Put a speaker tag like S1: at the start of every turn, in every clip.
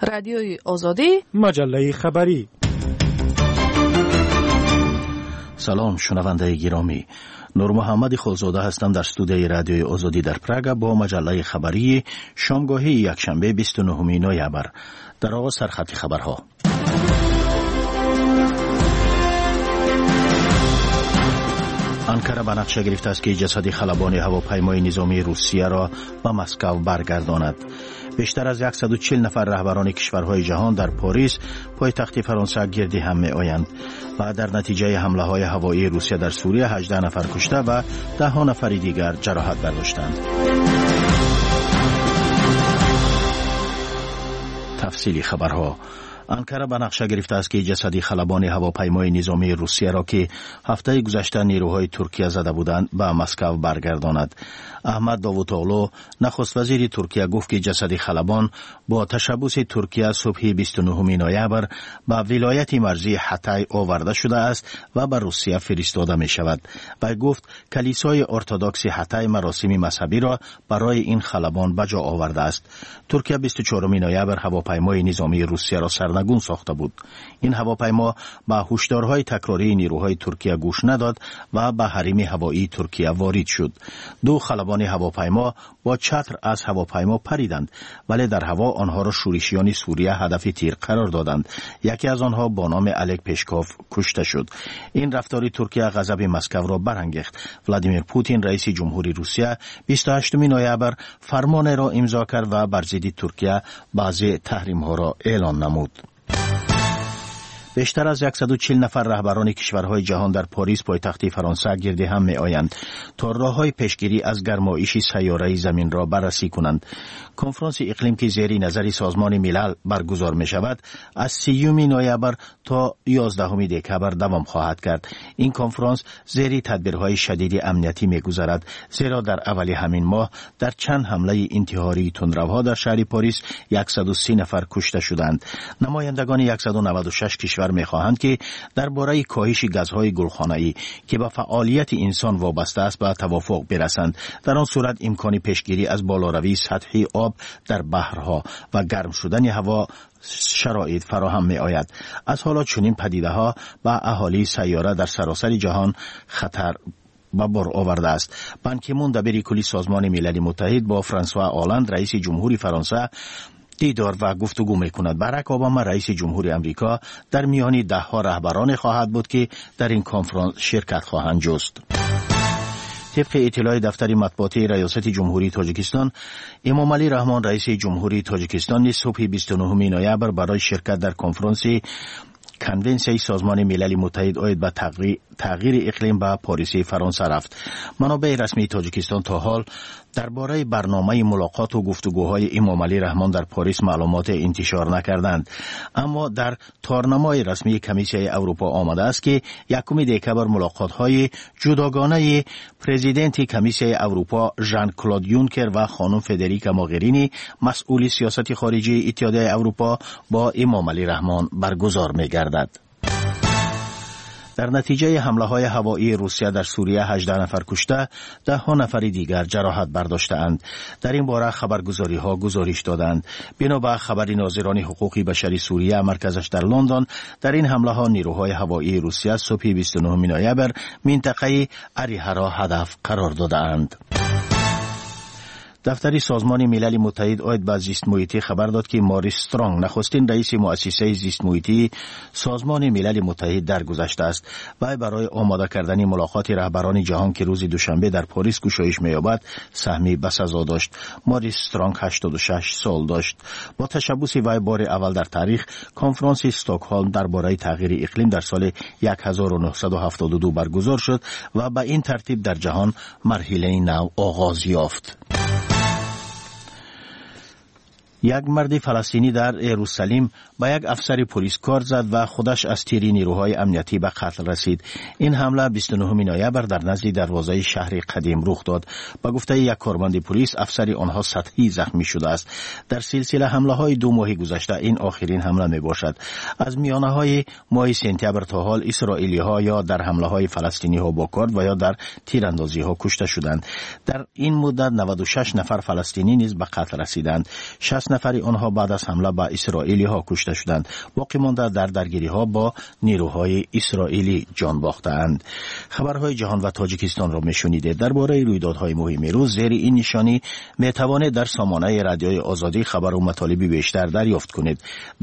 S1: رادیوی آزادی،
S2: مجله خبری.
S3: سلام شنونده گرامی، نور محمد خلزاده هستم در استودیوی رادیوی آزادی در پراگ با مجله خبری شامگاهی یکشنبه 29 نوامبر. در آغاز سرخط خبرها. انقره به نقشه گرفته است که جسد خلبان هواپیمای نظامی روسیه را به مسکو برگرداند. بیشتر از 140 نفر رهبران کشورهای جهان در پاریس پایتخت فرانسه گردی هم می آیند و در نتیجه حمله های هوایی روسیه در سوریه 18 نفر کشته و 10 نفر دیگر جراحت برداشتند. تفصیلی خبرها. انقره به نقشه گرفته است که جسد خلبان هواپیمای نظامی روسیه را که هفته گذشته نیروهای ترکیه زده بودند به مسکو برگرداند. احمد داوطاغلو نخست وزیر ترکیه گفت که جسد خلبان با تشبث ترکیه صبح 29 نوامبر به ولایت مرزی حتی آورده شده است و به روسیه فرستاده می شود. و گفت کلیسای ارتدوکس حتی مراسم مذهبی را برای این خلبان به جا آورده است. ترکیه 24 نوامبر هواپیمای نظامی روسیه را سرنگون ساخته بود. این هواپیما به هشدارهای تکراری نیروهای ترکیه گوش نداد و به حریم هوایی ترکیه وارد شد. دو خلبان هواپیما با چتر از هواپیما پریدند ولی در هوا آنها را شورشیان سوریه هدف تیر قرار دادند. یکی از آنها با نام الک پشکوف کشته شد. این رفتار ترکیه غضب مسکو را برانگیخت. ولادیمیر پوتین رئیس جمهوری روسیه 28 نوامبر فرمان را امضا کرد و بر ضد ترکیه بعضی تحریم ها را اعلان نمود. بیشتر از 140 نفر رهبران کشورهای جهان در پاریس پایتخت فرانسه گرد هم می آیند تا راه‌های پیشگیری از گرمایش سیاره زمین را بررسی کنند. کنفرانس اقلیم که زیر نظر سازمان ملل برگزار می شود از 30 نوامبر تا 11 دکمبر دوام خواهد کرد. این کنفرانس زیر تدبیرهای شدید امنیتی می گذرد زیرا در اول همین ماه در چند حمله انتحاری تندروها در شهر پاریس 130 نفر کشته شدند. نمایندگان 196 کشور می‌خواهند که درباره کاهش گازهای گلخانه‌ای که به فعالیت انسان وابسته است به توافق برسند. در آن صورت امکان پیشگیری از بالاروی سطح آب در بحرها و گرم شدن هوا شرایط فراهم می آید. از حالا چنین پدیده‌ها به اهالی سیاره در سراسر جهان خطر به بار آورده است. بان کی مون دبیر کلی سازمان ملل متحد با فرانسوا آلند رئیس جمهوری فرانسه دیدار و گفتگو می‌کند. باراک اوباما رئیس جمهوری امریکا در میان 10 رهبران خواهد بود که در این کنفرانس شرکت خواهند جست. طبق اطلاع دفتر مطبوعاتی ریاست جمهوری تاجیکستان، امامعلی رحمان رئیس جمهوری تاجیکستان صبح 29 نوامبر برای شرکت در کنفرانس کنونسیون سازمان ملل متحد آید به تغییر اقلیم به پاریس فرانسه رفت. منابع رسمی تاجیکستان تا حال درباره برنامه ملاقات و گفتگوهای امامعلی رحمان در پاریس معلومات انتشار نکردند، اما در تارنمای رسمی کمیسیون اروپا آمده است که 1 دکمبر ملاقات‌های جداگانه پرزیدنت کمیسیون اروپا ژان کلود یونکر و خانم فدریکا موغرینی مسئول سیاست خارجی اتحادیه اروپا با امامعلی رحمان برگزار می‌گردد. در نتیجه حمله های هوایی روسیه در سوریه 18 نفر کشته، 10 نفر دیگر جراحت برداشتند. در این باره خبرگزاری ها گزارش دادند. بنابر خبر ناظران حقوق بشری سوریه مرکزش در لندن، در این حمله ها نیروهای هوایی روسیه صبح 29 نوامبر منطقه اریحا را هدف قرار دادند. دفتر سازمان ملل متحد آید به زیست محیطی خبر داد که ماریس استرانگ نخستین رئیس مؤسسه زیست محیطی سازمان ملل متحد درگذشته است و برای آماده کردن ملاقات رهبران جهان که روز دوشنبه در پاریس گشایش می‌یابد سهمی به سزا داشت. ماریس استرانگ 86 سال داشت. با تشبث وی بار اول در تاریخ کنفرانس استکهلم درباره تغییر اقلیم در سال 1972 برگزار شد و به این ترتیب در جهان مرحله نو آغاز یافت. یک مرد فلسطینی در یروشلیم با یک افسر پلیس کار زد و خودش از تیر نیروهای امنیتی به قتل رسید. این حمله 29 نوامبر در نزد دروازه شهر قدیم رخ داد. با گفته یک کارمند پلیس افسر آنها سطحی زخمی شده است. در سلسله حمله های 2 ماه گذشته این آخرین حمله می باشد. از میانه های ماه سپتامبر تا حال اسرائیلی ها یا در حمله های فلسطینی ها با کارد و یا در تیراندازی ها کشته شدند. در این مدت 96 نفر فلسطینی نیز به قتل رسیدند. 60 نفر آنها بعد از حمله به اسرائیلی ها کشته شدند. باقی مانده در درگیری ها با نیروهای اسرائیلی جان باختند. خبرهای جهان و تاجیکستان را میشنیدید. درباره رویدادهای مهم روز زیر این نشانی میتوانید در سامانه رادیوی آزادی خبر و مطالب بیشتر دریافت کنید.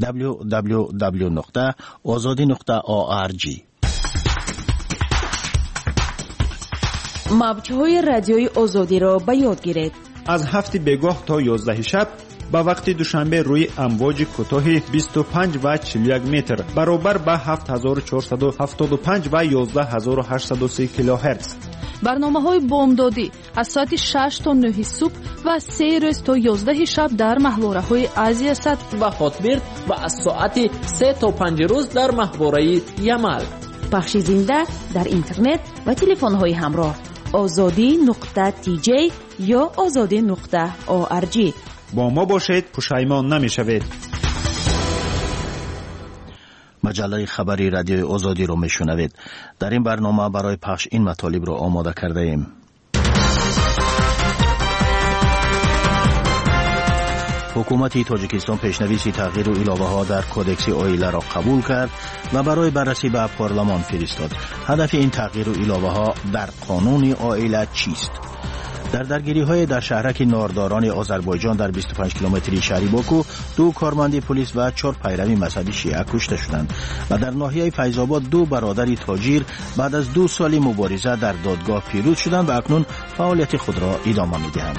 S3: www.azadi.org.
S1: موج‌های رادیوی آزادی را به یاد گیرید.
S2: از 7 بگاه تا 11 شب با وقت دوشنبه روی امواج کوتاه 25 و 41 متر برابر با 7475 و 11830 کیلوهرتز.
S4: برنامه‌های بامدادی از ساعت 6 تا 9 صبح و 3 روز تا 11 شب در محوره‌های آسیا سطح
S5: و خاطبرد و از ساعت 3 تا 5 روز در محوره یمل.
S1: پخش زنده در اینترنت و تلفن‌های همراه azadi.tj یا azadi.org.
S2: با ما باشید، پشیمان نمی‌شوید.
S3: مجله خبری رادیوی آزادی رو میشنوید. در این برنامه برای پخش این مطالب رو آماده کرده ایم. حکومت تاجیکستان پیشنویس تغییر و علاوه ها در کودکس آیله را قبول کرد و برای بررسی به پارلمان فرستاد. هدف این تغییر و علاوه ها در قانون آیله چیست؟ در درگیری های در شهرک نارداران آذربایجان در 25 کیلومتری شهر باکو 2 کارمند پلیس و 4 پیروی مذهبی شیعه کشته شدند و در ناحیه فیض آباد 2 برادر تاجر بعد از 2 سال مبارزه در دادگاه پیروز شدند و اکنون فعالیت خود را ادامه می‌دهند.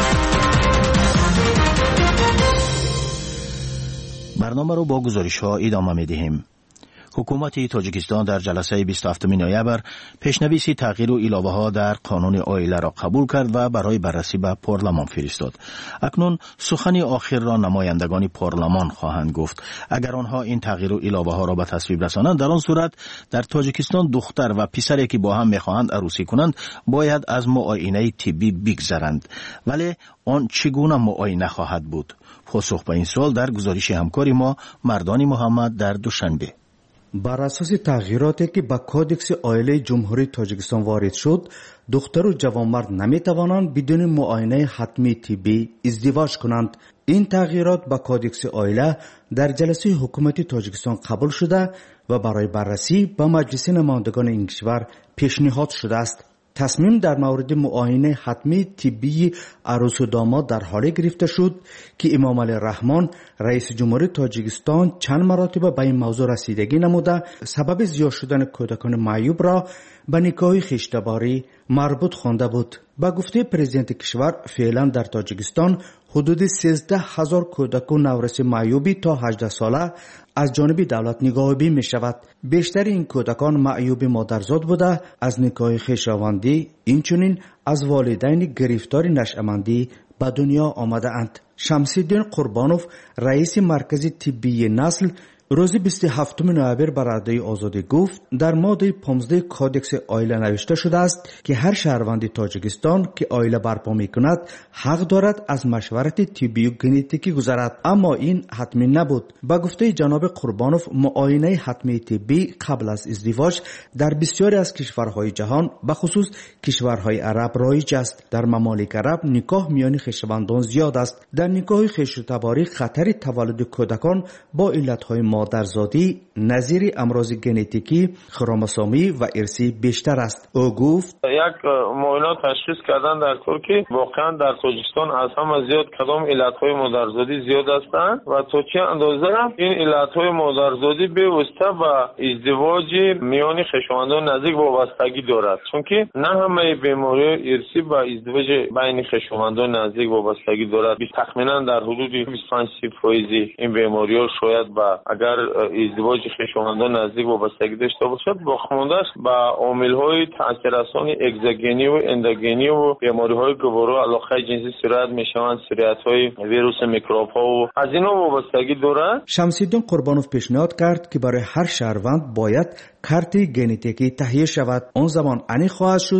S3: برنامه رو با گزارش ها ادامه می‌دهیم. حکومت تاجیکستان در جلسه 27 نوامبر پیشنویس تغییر و علاوه ها در قانون آیله را قبول کرد و برای بررسی به پارلمان فرستاد. اکنون سخن آخر را نمایندگان پارلمان خواهند گفت. اگر آنها این تغییر و علاوه ها را به تصویب رسانند، در آن صورت در تاجیکستان دختر و پسری که با هم میخواهند عروسی کنند باید از معاینه طبی بگذرند. ولی آن چگونه معاینه خواهد بود؟ پاسخ به این سوال در گزارش همکاری ما مردان محمد در دوشنبه.
S6: بر اساس تغییراتی که به کودکس آیله جمهوری تاجیکستان وارد شد، دختر و جوانمرد نمیتوانند بدون معاینه حتمی طبی ازدواج کنند. این تغییرات به کودکس آیله در جلسه حکومت تاجیکستان قبول شده و برای بررسی به مجلس نمایندگان این کشور پیشنهاد شده است. تصمیم در مورد معاینه حتمی طبی عروس و داماد در حالی گرفته شد که امام علی رحمان رئیس جمهوری تاجیکستان چند مرتبه به این موضوع رسیدگی نموده سبب زیاد شدن کودکان معیوب را به نکاح خیشتباری مربوط خوانده بود. با گفته پرزیدنت کشور فعلا در تاجیکستان حدود 13,000 کودک و نورس معیوبی تا 18 ساله از جانب دولت نگاهبین می شود. بیشتر این کودکان معیوب مادرزاد بوده از نکاح خویشاوندی، اینچنین از والدین گرفتار نشأمندی به دنیا آمده اند. شمس‌الدین قربانوف رئیس مرکز طبی نسل روز 27 نوامبر بر رادیوی آزادی گفت در ماده 15 کودکس آیله نوشته شده است که هر شهروند تاجیکستان که آیله برپا می‌کند حق دارد از مشورت طبی و ژنتیکی گذرد، اما این حتمی نبود. با گفته جناب قربانوف معاینه حتمی طبی قبل از ازدواج در بسیاری از کشورهای جهان به خصوص کشورهای عرب رایج است. در ممالک عرب نکاح میان خویشاوندان زیاد است. در نکاح خویشتباری خطر تولد کودکان با علتهای مادرزادی نظیر امراض ژنتیکی، خروموسومی و ارثی بیشتر است. او گفت
S7: یک معاینه تشخیص کردن در ترکیه واقعا در تاجیکستان از همه زیاد کدام علتهای مادرزادی زیاد هستند و تا چه اندازه این علتهای مادرزادی به واسطه به ازدواج میان خویشاوندان نزدیک وابستگی دارد، چون که نه همه بیماری ارثی با ازدواج بین خویشاوندان نزدیک وابستگی دارد. تخمینا در حدود 25% این بیماری‌ها شاید با اگر ازدواج خویشاوندان نزدیک وابستگی داشته باشد با خواندش با عامل‌های تاثیررسان اگزوگنی و اندوگنی و بیماری‌های گوارا علاقه جنسی سرایت می‌شوند، سرایت‌های ویروس میکروب‌ها و از اینا وابستگی دارد.
S6: شمس‌الدین قربانوف پیشنهاد کرد که برای هر شهروند باید کارت ژنتیکی تهیه شود. آن زمان انی خواهد شد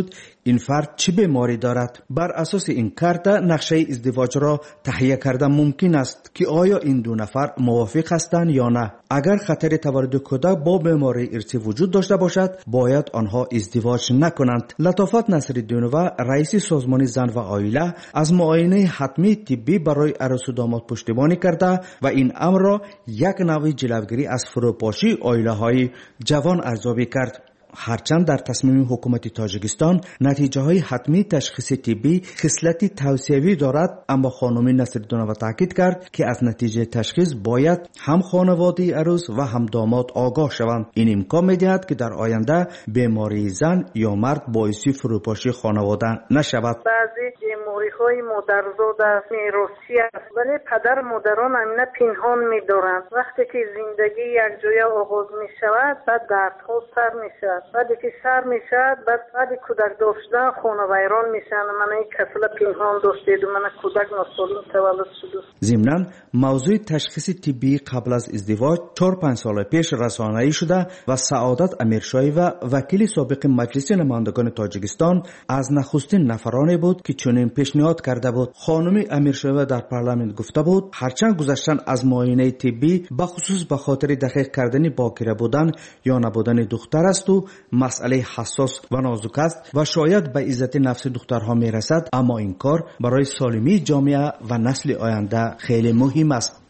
S6: این فرد چه بیماری دارد. بر اساس این کارت نقشه ازدواج را تهیه کردن ممکن است که آیا این دو نفر موافق هستند یا نه. اگر خطر تولد کودک با بیماری ارثی وجود داشته باشد باید آنها ازدواج نکنند. لطافت نصرالدینова رئیس سازمان زن و عائله از معاینه حتمی طبی برای عروس و داماد پشتیبانی کرده و این امر را یک نوع جلوگیری از فروپاشی عائله‌های جوان ارزیابی کرد. هرچند در تصمیم حکومت تاجیکستان نتیجه های حتمی تشخیص طبی خصلتی توصیوی دارد، اما خانم نصرالدینова تاکید کرد که از نتیجه تشخیص باید هم خانواده عروس و هم داماد آگاه شوند. این امکان می‌دهد که در آینده بیماری زن یا مرد باعث فروپاشی خانواده نشود.
S8: بعضی بیماری‌های مادرزاد است، میراثی است، ولی پدر مادران همین پنهان می‌دارند. وقتی که زندگی یک جای آغاز می‌شود بعد دردها سر می‌شود. بعدی که سر میشد بعد کودک داشتن خونه ویران میشن. من این کسل پنهان داشتید و من کودک ناسالم تولد شد.
S6: ضمناً موضوع تشخیص طبی قبل از ازدواج 4-5 سال پیش رسانه‌ای شده و سعادت امیرشاهی و وکیل سابق مجلس نمایندگان تاجیکستان از نخستین نفرانی بود که چنین پیشنهاد کرده بود. خانم امیرشاهی در پارلمان گفته بود هرچند گذشتن از معاینه طبی بخصوص به خاطر دقیق کردن باکره بودن یا نبودن دختر است و مسئله حساس و نازک است و شاید به عزت نفس دخترها میرسد، اما این کار برای سالمی جامعه و نسل آینده خیلی مهم است.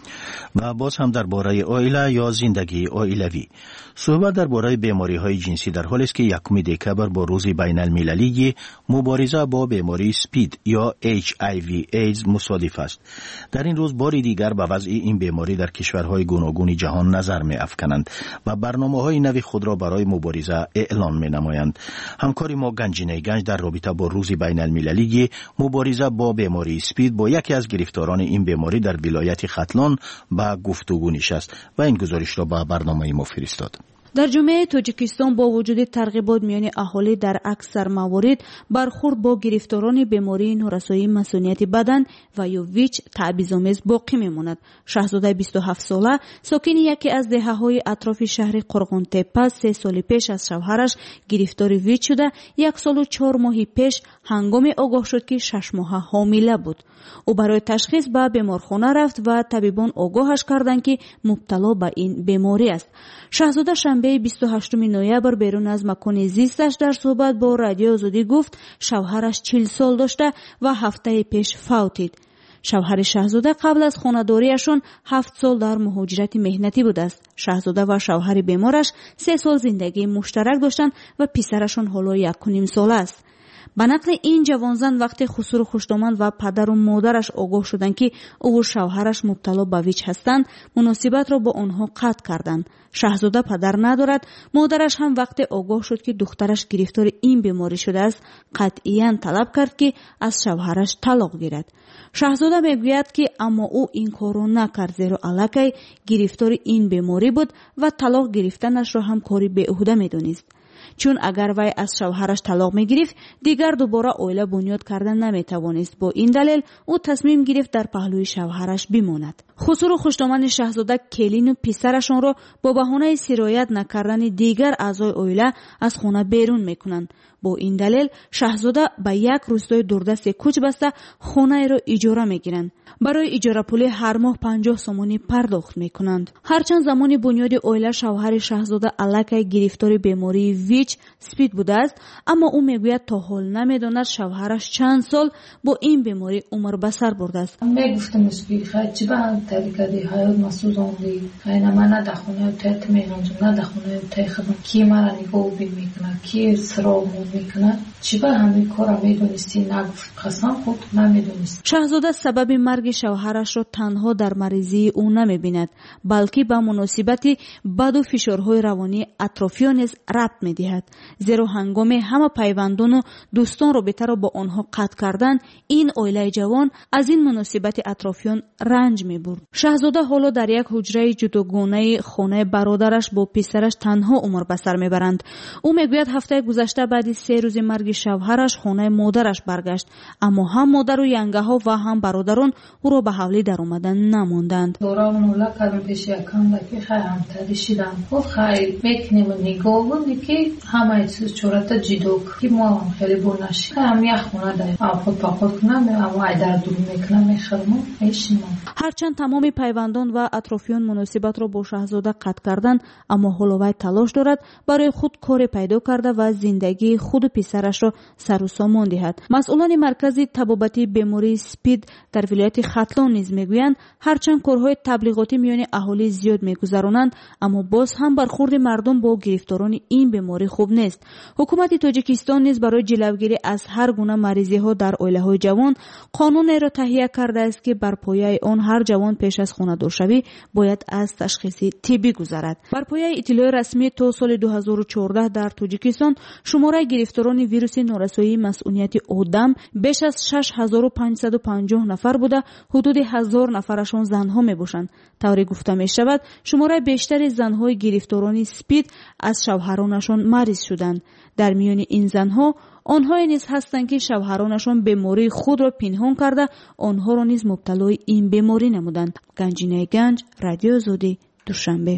S3: و باز هم درباره عائله یا زندگی عائلوی صحبت درباره بیماری‌های جنسی در حالی است که 1 دکبر با روز بین المللی مبارزه با بیماری سپید یا HIV ایدز مصادف است. در این روز بار دیگر به وضع این بیماری در کشورهای گوناگون جهان نظر می‌افکنند و برنامه‌های نوی خود را برای مبارزه اعلان می‌نمایند. همکاری ما گنجینه گنج در رابطه با روز بین المللی مبارزه با بیماری سپید با یکی از گرفتاران این بیماری در ولایت ختلان با گفتگو نشست و این گزارش را به برنامه ما فرستاد.
S4: در جامعه تاجیکستان با وجود ترغیبات میان اهالی در اکثر موارد برخورد با گرفتاران بیماری نورسایی مسئولیت بدن و یا ویچ تعویض‌آمیز باقی میماند. شاهزاده 27 ساله ساکن یکی از دهه‌های اطراف شهر قرغون تپه 3 سال پیش از شوهرش گرفتار ویچ شده 1 سال و 4 ماه پیش هنگام آگاه شد که 6 ماه حامله بود. او برای تشخیص به بیمارخانه رفت و طبیبان آگاهش کردند که مبتلا به این بیماری است. شاهزاده شنبه 28 نوامبر بیرون از مکان زیستش در صحبت با رادیو آزادی گفت شوهرش 40 سال داشته و هفته پیش فوتید. شوهر شاهزاده قبل از خانه‌داریشون 7 سال در مهاجرت مهنتی بوده است. شاهزاده و شوهر بیمارش 3 سال زندگی مشترک داشتند و پسرشون حالا 1.5 ساله است. به نقل این جوانزن وقتی خسرو خوشدامن و پدر و مادرش آگاه شدند که او و شوهرش مبتلا به ویچ هستند مناسبت را با آنها قطع کردند. شاهزاده پدر ندارد. مادرش هم وقتی آگاه شد که دخترش گرفتار این بیماری شده است قطعاً طلب کرد که از شوهرش طلاق گیرد. شاهزاده میگوید که اما او این کارو نکرد زیرا الکی گرفتار این بیماری بود و طلاق گرفتنش را هم کاری بیهوده میدونست. چون اگر وی از شوهرش طلاق میگرفت دیگر دوباره عائله بنیاد کردن نمیتوانست. با این دلیل او تصمیم گرفت در پهلوی شوهرش بماند. خسرو خوشدامن شاهزاده کلین و پسرشان را با بهانه سرایت نکردن دیگر اعضای عائله از خانه بیرون میکنند. با این دلیل شاهزاده به یک روستای دوردست کوچ بسته خانه را اجاره میگیرند. برای اجاره پول هر ماه 50 سومانی پرداخت میکنند. هرچند زمان بنیاد عائله شوهر شاهزاده الکی گرفتار بیماری ویچ سپید بوده است، اما او میگوید تا حال نمیداند شوهرش چند سال با این بیماری عمر به سر برده است.
S9: میگفتم سپید خیلی چه به طریقه حیات مسوزاندی خیلی من ندخونه تایت میگنجم ندخونه تای خدم کی مرا نگاه بین میکنه کی سراغ میکنه چه به همین کارا میدونستی نگفت قسم خود نمیدونست. شاهزاده سبب مرگ شوهرش را تنها در مریضی او نمیبیند بلکه به مناسبت بد و فشارهای روانی اطرافیان نیز ربط میدهد، زیرا هنگام همه پیوندان و دوستان رابطه را با آنها قطع کردن این عائله جوان از این مناسبت اطرافیان رنج میبرد. شاهزاده حالا در یک حجره جداگانه خانه برادرش با پسرش تنها عمر به سر میبرند. او میگوید هفته گذشته بعد 3 روز مرگ
S4: مرگ شوهرش خانه مادرش برگشت، اما هم مادر و ینگه ها و هم برادران او را به حولی در آمدن نماندند.
S9: دورم نولا کردم پیش یکم که خیلی تریشیدم و خیلی بکنیم و نگاه بودی که همه چیز چورت جیدوک که ما خیلی بونش هم یک خونه داریم خود پا خود کنم اما ایدر دور میکنم میخرمون ایشیم.
S4: هرچند تمام پیوندان و اطرافیان مناسبت را با شاهزاده قطع کردند، اما هولوی تلاش دارد برای خود کار پیدا کرده و زندگی خود و پسرش را سر و سامان دهد. مسئولان مرکز طبابتی بیماری سپید در ولایت ختلان نیز میگویند هرچند کارهای تبلیغاتی میان اهالی زیاد میگذرانند، اما باز هم برخورد مردم با گرفتاران این بیماری خوب نیست. حکومت تاجیکستان نیز برای جلوگیری از هر گونه مریضی ها در عائله های جوان قانون را تهیه کرده است که بر پایه آن هر جوان پیش از خانه دارشوی باید از تشخیص طبی گذرد. بر پایه اطلاع رسمی تا سال 2014 در تاجیکستان شماره گرفتاران ویروس نارسایی مسئولیت آدم بیش از 6550 نفر بوده، حدود 1000 نفرشان زنها می باشند. طوری گفته می شود شماره بیشتر زنهای گرفتاران سپید از شوهرانشان مریض شدند. در میان این زنها آنها نیز هستند که شوهرانشان بیماری خود را پنهان کرده آنها را نیز مبتلای این بیماری نمودند. گنجینه گنج، رادیو آزادی، دوشنبه.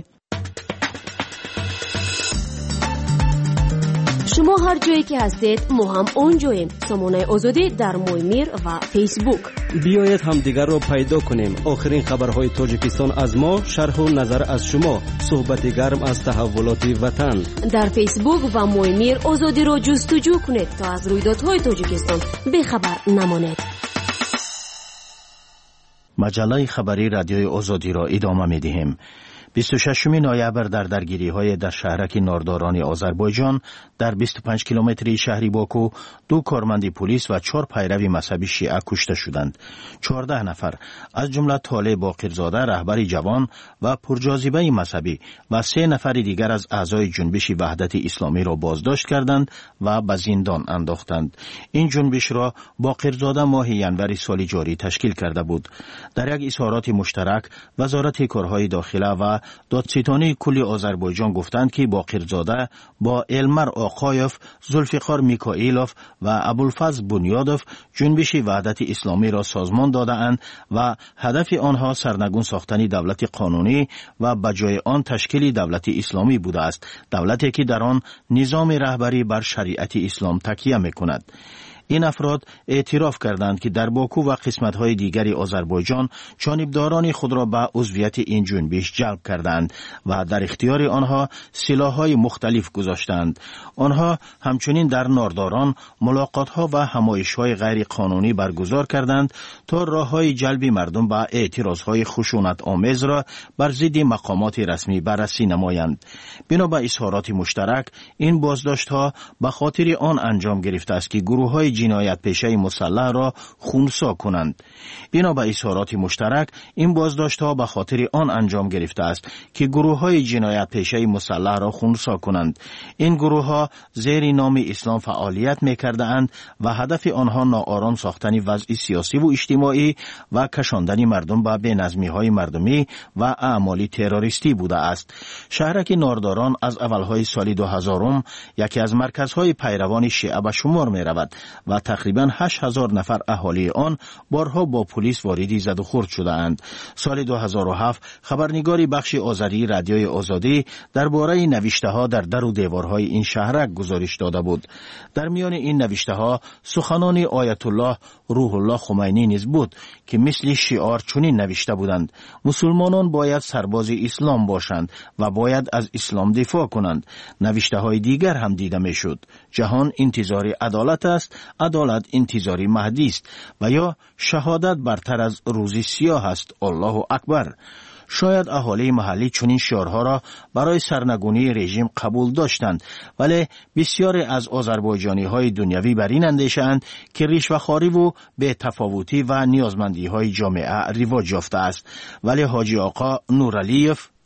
S10: شما هر جایی که هستید ما هم اونجاییم. سامانه آزادی در مویمیر و فیسبوک.
S11: بیایید هم دیگر را پیدا کنیم. آخرین خبرهای تاجیکستان از ما، شرح و نظر از شما، صحبت گرم از تحولات وطن.
S10: در فیسبوک و مویمیر آزادی را جستجو کنید تا از رویدادهای تاجیکستان بیخبر نمانید.
S3: مجله خبری رادیوی آزادی را ادامه می‌دهیم. 26 نوامبر در درگیری‌های در شهرک نارداران آذربایجان در 25 کیلومتری شهری باکو 2 کارمند پلیس و 4 پیرو مذهبی شیعه کشته شدند. 14 نفر از جمله طالع باقرزاده رهبر جوان و پرجاذبه مذهبی و 3 نفر دیگر از اعضای جنبش وحدت اسلامی را بازداشت کردند و به زندان انداختند. این جنبش را باقرزاده ماه ینور سال جاری تشکیل کرده بود. در یک اظهارات مشترک وزارت کارهای داخله و دادستانی کل آذربایجان گفتند که باقرزاده با المر آقایف، زلفقار میکائیلوف و ابوالفضل بنیادوف جنبش وحدت اسلامی را سازمان داده‌اند و هدف آنها سرنگون ساختن دولت قانونی و بجای آن تشکیل دولت اسلامی بوده است، دولتی که در آن نظام رهبری بر شریعت اسلام تکیه می‌کند. این افراد اعتراف کردند که در باکو و قسمت‌های دیگری آذربایجان جانبداران خود را به عضویت این جنبش جلب کردند و در اختیار آنها سلاح‌های مختلف گذاشتند. آنها همچنین در نارداران ملاقات‌ها و همایش‌های غیر قانونی برگزار کردند تا راه‌های جلب مردم به اعتراض‌های خشونت‌آمیز را بر ضد مقامات رسمی بررسی نمایند. بنا به اظهارات مشترک این بازداشت‌ها به خاطر آن انجام گرفته است که گروه‌های جنایت پیشه مسلح را خونسا کنند. بنا به اظهارات مشترک این بازداشت‌ها به خاطر آن انجام گرفته است که گروه‌های جنایت پیشه مسلح را خونسا کنند. این گروه‌ها زیر نام اسلام فعالیت می‌کردند و هدف آنها ناآرام ساختن وضع سیاسی و اجتماعی و کشاندن مردم به بی‌نظمی‌های مردمی و اعمال تروریستی بوده است. شهرک نارداران از اولهای سال 2000 یکی از مرکزهای پیروان شیعه به شمار می‌رود و تقریباً 8000 نفر اهالی آن بارها با پلیس واردی زد و خورد شده‌اند. سال 2007 خبرنگاری بخش آذری رادیوی آزادی درباره نوشته‌ها در در و دیوارهای این شهرک گزارش داده بود. در میان این نوشته‌ها سخنان آیت الله روح الله خمینی نیز بود که مثل شعار چنین نوشته بودند: مسلمانان باید سرباز اسلام باشند و باید از اسلام دفاع کنند. نوشته‌های دیگر هم دیده می‌شد: جهان انتظار عدالت است، عدالت انتظاری مهدی است، و یا شهادت برتر از روز سیاه است، الله اکبر. شاید اهالی محلی چنین شعارها را برای سرنگونی رژیم قبول داشتند، ولی بسیاری از آذربایجانی‌های دنیوی بر این اندیشه‌اند که رشوه‌خواری و بی‌تفاوتی و نیازمندی‌های جامعه رواج یافته است. ولی حاجی آقا نورعلیف،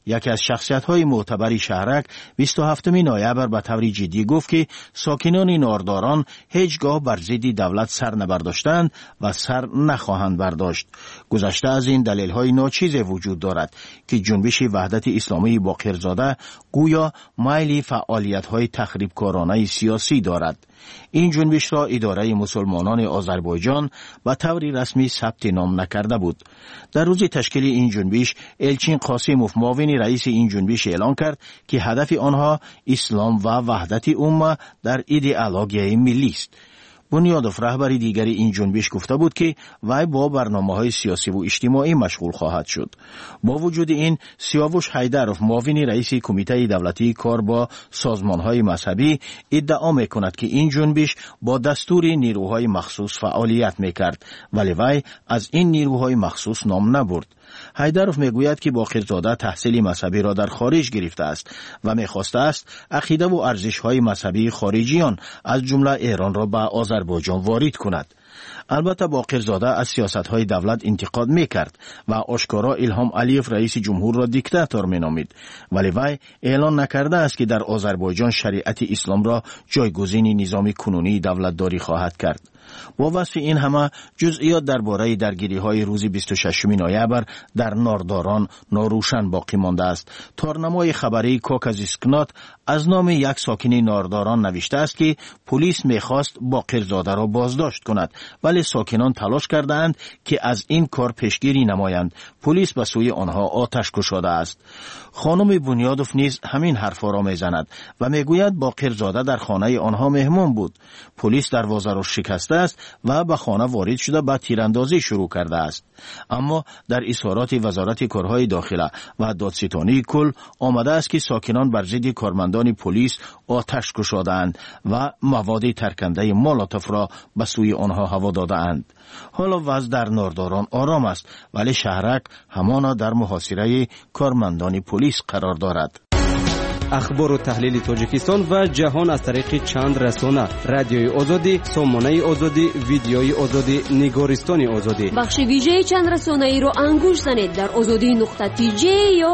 S3: یکی از شخصیت‌های معتبر شهرک 27 نوامبر به طور جدی گفت که ساکنان نارداران هیچگاه بر ضد دولت سر نبرداشتند و سر نخواهند برداشت. گذشته از این دلیل‌های ناچیز وجود دارد که جنبش وحدت اسلامی باقرزاده گویا میل فعالیت‌های تخریبکارانه سیاسی دارد. این جنبش را اداره مسلمانان آذربایجان به طور رسمی ثبت نام نکرده بود. در روز تشکیل این جنبش الچین قاسموف معاون رئیس این جنبش اعلان کرد که هدف آنها اسلام و وحدت امه در ایدئولوژی ملی است. بنیادوف رهبر دیگری این جنبش گفته بود که وی با برنامه‌های سیاسی و اجتماعی مشغول خواهد شد. با وجود این سیاوش حیدروف معاون رئیس کمیته دولتی کار با سازمان‌های مذهبی ادعا می‌کند که این جنبش با دستور نیروهای مخصوص فعالیت می‌کرد، ولی وی از این نیروهای مخصوص نام نبرد. حیدروف میگوید که باقرزاده تحصیل مذهبی را در خارج گرفته است و میخواسته است عقیده و ارزش‌های مذهبی خارجیان از جمله ایران را به آذربایجان وارد کند. البته باقرزاده از سیاست‌های دولت انتقاد می‌کرد و آشکارا الهام علیف رئیس جمهور را دیکتاتور می‌نامید، ولی وی اعلان نکرده است که در آذربایجان شریعت اسلام را جایگزین نظام کنونی دولتداری خواهد کرد. با وصف این همه جزئیات درباره درگیری‌های روز 26 نوامبر در نارداران ناروشن باقی مانده است. تارنمای خبری کوکازیسکنات از نام یک ساکن نارداران نوشته است که پلیس می‌خواست باقرزاده را بازداشت کند، ولی ساکنان تلاش کردند که از این کار پیشگیری نمایند. پلیس به سوی آنها آتش گشوده است. خانم بنیادوف نیز همین حرفا را میزند و میگوید باقرزاده در خانه آنها مهمان بود. پلیس دروازه را شکسته است و به خانه وارد شده به تیراندازی شروع کرده است. اما در اظهارات وزارت کارهای داخله و دادستانی کل آمده است که ساکنان بر ضد کارمندان پلیس آتش گشادند و مواد ترکنده مولوتوف را به سوی آنها هوا دادند. حالا وضع در نارداران آرام است، ولی شهرک همانا در محاصره کارمندان پلیس قرار دارد.
S11: اخبار و تحلیل تاجیکستان و جهان از طریق چند رسانه: رادیوی آزادی، سامانه آزادی، ویدیوی آزادی، نگارستان آزادی.
S10: بخش ویژه چند رسانه ای را انگوش زنید در azadi.tj یا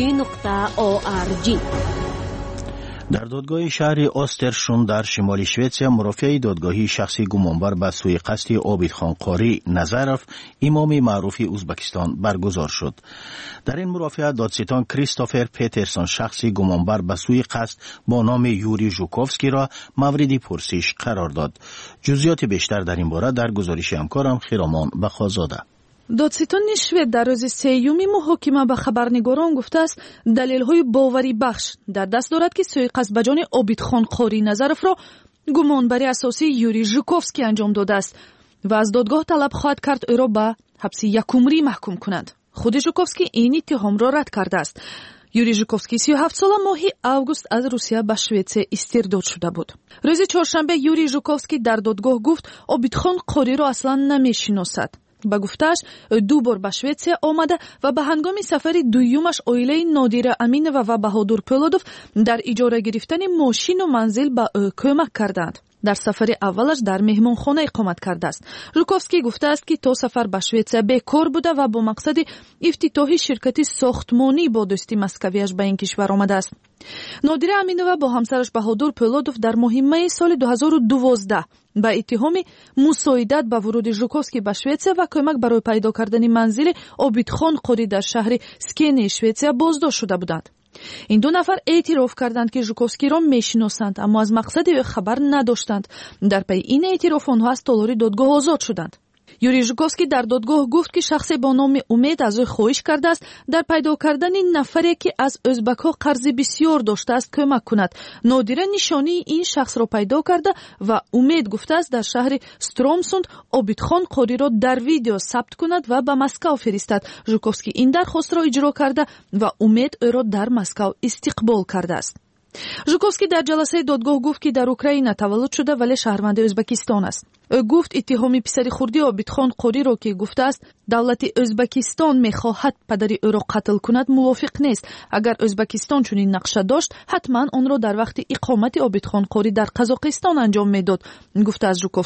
S10: azadi.org.
S3: در دادگاه شهر آسترشون در شمال شویتسیا مرافع دادگاهی شخصی گمانبر به سوی قصد عابدخان قاری نظرف امام معروف ازبکستان برگزار شد. در این مرافعه دادستان کریستوفر پیترسون شخصی گمانبر به سوی قصد با نام یوری ژوکوفسکی را مورد پرسش قرار داد. جزئیات بیشتر در این باره در گزارش همکارم خیرامان بخازاده.
S12: دادستان شوید در روز سیومی محاکمه به خبرنگاران گفته است دلیل‌های باوری بخش در دست دارد که سوءقصد به جان عابدخان قاری نظرف را گمانبری اساسی یوری ژوکوفسکی انجام داده است و از دادگاه طلب خواهد کرد او را به حبس 1 عمری محکوم کند. خود ژوکوفسکی این اتهام را رد کرده است. یوری ژوکوفسکی 37 ساله ماهی اوگوست از روسیه به شویتسیا استرداد شده بود. روز چهارشنبه یوری ژوکوفسکی در دادگاه گفت عابدخان قاری را اصلا نمی‌شناسد. با گفتش 2 بار به شویتسیا آمده و به هنگام سفر دویمش عائله نادیر امینова و بهادور پولودوف در اجاره گرفتن ماشین و منزل به او کمک کردند. در سفر اولش در مهمانخانه اقامت کرده است. ژوکوفسکی گفته است که تا سفر به شویتسیا بیکار بوده و با مقصد افتتاح شرکت ساختمانی با دوستی مسکویش به این کشور آمده است. نادیر امینова با همسرش بهادور پولودوف در ماه می سال 2012 با اتهام مساعدت به ورود ژوکوفسکی به شویتسیا و کمک برای پیدا کردن منزل عابدخان قاری در شهر سکین شویتسیا بازداشت شده بودند. این 2 نفر اعتراف کردند که ژوکوفسکی را میشناسند اما از مقصد او خبر نداشتند. در پی این اعتراف آنها از تالار دادگاه آزاد شدند. یوری ژوکوفسکی در دادگاه گفت که شخصی با نام امید از او خواهش کرده است در پیدا کردن نفری که از ازبک‌ها قرض بسیار داشته است کمک کند. نادیره نشانی این شخص را پیدا کرده و امید گفته است در شهر سترومسوند عابدخان قاری را در ویدیو ثبت کند و به مسکو فرستد. ژوکوفسکی این درخواست را اجرا کرده و امید او را در مسکو استقبال کرده است. ژوکوفسکی در جلسه دادگاه گفت که در اوکراین تولد شده ولی شهروند ازبکستان است. او گفت اتهام پسر خردی عابدخان قاری را که گفته است دولت ازبکستان میخواهد پدر او را قتل کند موافق نیست. اگر ازبکستان چنین نقشه داشت حتما آن را در وقت اقامت عابدخان قاری در قزاقستان انجام میداد، گفته از ژوکوفسکی.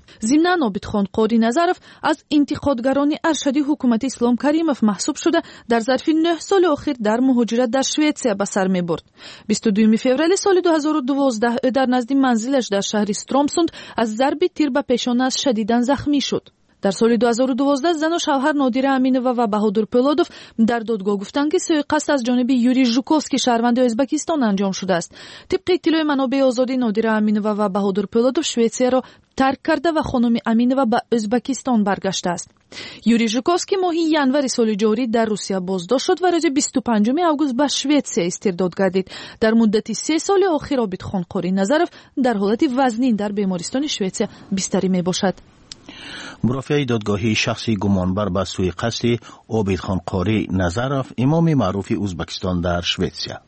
S12: ضمن عابدخان قاری نظرов از انتقادگران ارشد حکومت اسلام کریمов محسوب شده در ظرف 9 سال اخیر در مهاجرت در سوئیسریا به سر میبرد. 22 فوریه سال 2012 در نزد منزلش در شهر استرامسوند از ضرب تیر به پیشانه‌اش شدیداً زخمی شد. در سال 2012 زن و شوهر نادر امینова و بهادر پولادov در دادگاه گفتند که سوءقصد از جانب یوری ژوکوفسکی شهروند ازبکستان انجام شده است. طبق اطلاع منابع آزادی نادر امینова و بهادر پولادov شوئیسریا را ترک کرده و خانم امینова به ازبکستان برگشته است. یوری ژوکوفسکی ماه ینور سال جاری در روسیه بازداشت شد و روز 25 آگوست به شوئیسریا استرداد گردید. در مدت 3 سال اخیر عابدخان قاری نظرov در حالت وزنین در بیمارستان شوئیسریا بستری میباشد.
S3: مرافع دادگاهی شخصی گمانبر به سوءقصد عابدخان قاری نظرov امام معروف ازبکستان در شوئیسریا.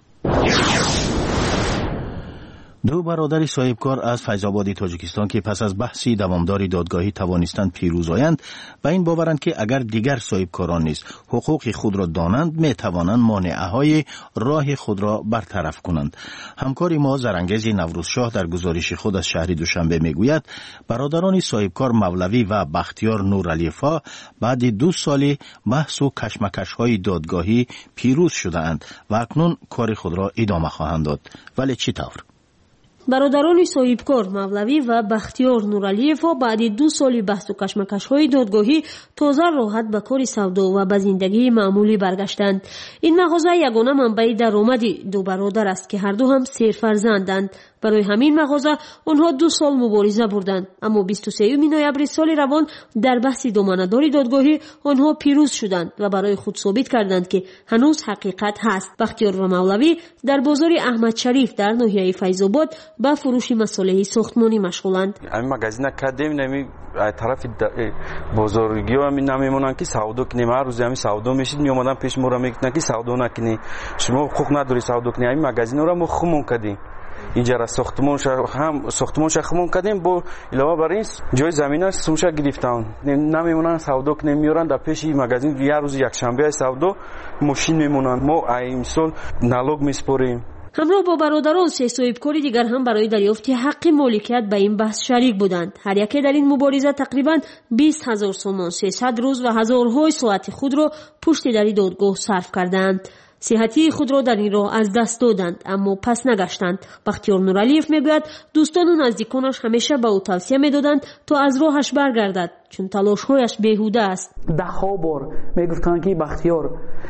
S3: دو برادر صاحبکار از فیض‌آباد تاجیکستان که پس از بحثی دوامدار دادگاهی توانستند پیروز آیند به این باورند که اگر دیگر صاحبکاران نیز حقوق خود را دانند می توانند مانعه‌های راه خود را برطرف کنند. همکار ما زرانگیز نوروزشاه در گزارش خود از شهر دوشنبه میگوید برادران صاحبکار مولوی و بختیار نورعلی‌فا بعد 2 سال بحث و کشمکش‌های دادگاهی پیروز شده‌اند و اکنون کار خود را ادامه خواهند داد. ولی چطور؟
S10: برادران صاحبکار مولوی و بختیار نورعلی‌فا بعد 2 سال بحث و کشمکش‌های دادگاهی تازه راحت به کار سودا و به زندگی معمولی برگشتند. این مغازه یگانه منبع درآمد دو برادر است که هر دو هم سرفرزندند. برای همین مغازه آنها 2 سال مبارزه بردند، اما 23 نوامبر سال روان در بحث دامنه‌داری دادگاهی آنها پیروز شدند و برای خود ثابت کردند که هنوز حقیقت هست. بختیار و مولوی در بازار احمد شریف در ناحیه فیض‌آباد با فروش مصالح ساختمانی مشغولند.
S13: این مغازه کردیم نمی طرف بازارگی و می نمیمونن که سودا کنیم، هر روز همین سودا میشید میومدن پیش ما را میگفتن که سودا نکنی، شما حقوق نداری سودا کنی. این مغازه را ما خمون کردیم، اینجا را ساختمانش خمون کردیم، با علاوه بر این جای زمینه سومش گرفتن نمیمونن سودا کنیم، میارن در پیش مغازه یه روز یک شنبه سودا ماشین میمونن. ما این سال نالوگ میسپاریم.
S10: همراه با برادران 3 صاحبکار دیگر هم برای دریافت حق مالکیت به این بحث شریک بودند. هر یک در این مبارزه تقریبا 20,000 سومان، 300 روز و هزارهای ساعت خود را پشت در دادگاه صرف کردند. صحتی خود را در این راه از دست دادند، اما پس نگشتند. بختیار نورعلی‌ف میگوید دوستان و نزدیکانش همیشه به او توصیه میدادند تا از راهش برگردد، چون تلاش‌هایش بیهوده است.
S14: 10 بار میگفتند که بختیار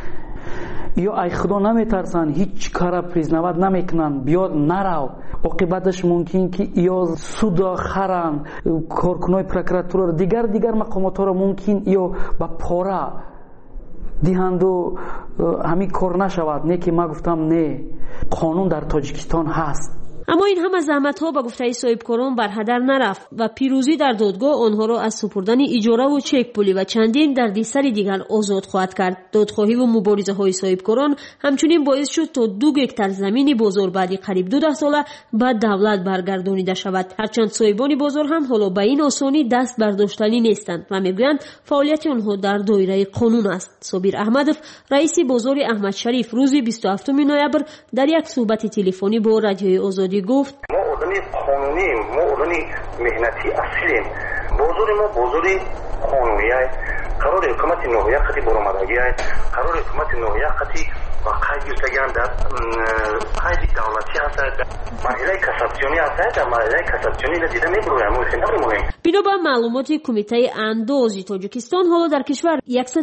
S14: یا ای خدا نمیترسن، هیچ کار پریزنواد نمیکنن، بیاد نرو، عاقبتش ممکن که یا سود خرن کارکنای پروکراتور دیگر مقامات را ممکن یا با پاره دهند و همین کار نشود. نه که ما گفتم نه، قانون در تاجیکستان هست.
S10: اما این هم از زحمت‌ها به گفته صاحبکاران بر هدر نرفت و پیروزی در دادگاه آنها را از سپردن اجاره و چک پولی و چندین دردسر دیگر آزاد خواهد کرد. دادخواهی و مبارزه‌های صاحبکاران همچنین باعث شد تا 2 هکتار زمین بازار بعد قریب 12 ساله به دولت برگردانیده شود. هرچند صاحبان بازار هم حالا به این آسانی دست برداشتنی نیستند و میگویند فعالیت آنها در دایره قانون است. صابر احمدov رئیس بازار احمد شریف روز 27 نوامبر در یک صحبت تلفنی با رادیوی آزادی گفت
S15: ما آدمی قانونیم، ما آدمی مهنتی اصلیم. بازار ما بازاری قانونی است. قرار حکومت نوحیه قطعی برآمدگی است. قرار حکومت نوحیه قطعی و قید گرفتگان در قید دولتی هست. مرحله کسابسیونی هست. در مرحله کسابسیونی دیده میبرویم.
S10: بنا به معلومات کمیته انداز تاجیکستان حالا در کشور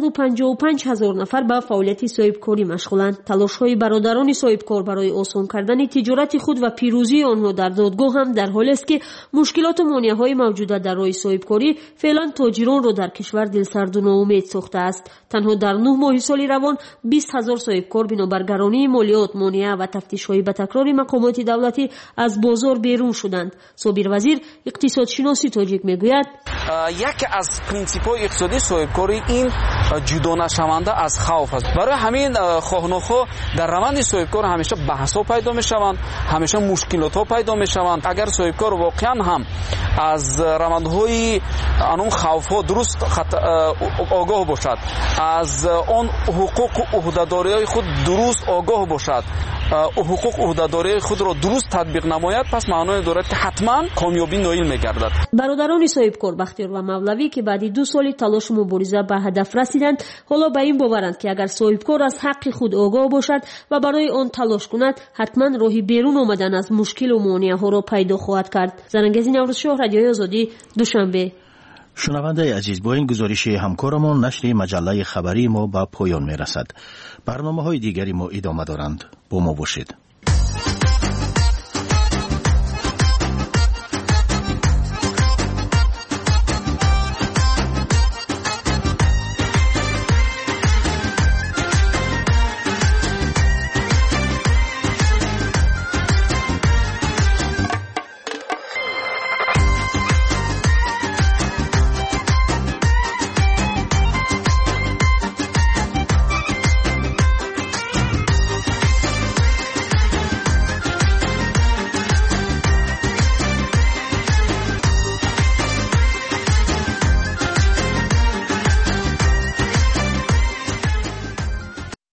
S10: 155,000 نفر به فعالیت صاحبکاری مشغولند. تلاش‌های برادران صاحبکار برای آسان کردن تجارت خود و پیروزی آنها در دادگاه هم در حالی است که مشکلات و مانع‌های موجود در راه صاحبکاری فعلا تاجران را در کشور دلسرد و ناامید ساخته است. تنها در 9 ماه سال روان 20,000 صاحبکار بنابر گرانی مالیات، مانع و تفتیش‌های به تکرار مقامات دولتی از بازار بیرون شدند. صابر وزیر اقتصادشناسی تاجیک میگوید
S13: یکی از پرینسیپ‌های اقتصادی صاحبکاری این جدا نشونده از خوف است. برای همین خواهنخواه در روند صاحبکار همیشه بحث‌ها پیدا می‌شوند، همیشه مشکلات‌ها پیدا می‌شوند. اگر صاحبکار واقعاً هم از روندهای آن خوف‌ها درست آگاه باشد، از آن حقوق و عهده‌داری‌های خود درست آگاه باشد، ҳуқуқ ӯҳдадории худро дуруст татбиқ намояд, пас маъное дорад ки ҳатман комёбӣ ноил мегардад.
S10: бародарони соҳибкор бахтиёр ва мавлавӣ ки баъди 2 соли талошу мубориза ба ҳадаф расиданд, ҳоло ба ин боваранд ки агар соҳибкор аз ҳаққи худ огоҳ бошад ва барои он талош кунад, ҳатман роҳи берун омадан аз мушкилу монеаҳоро пайдо хоҳад кард. Зарангези Наврӯзшоҳ, Радиои Озодӣ, Душанбе.
S3: шунавандаи азиз, бо ин гузориши ҳамкорамон нашри маҷаллаи хабарии мо ба поён мерасад. барномаҳои дигари мо идома доранд. бо мо бошед.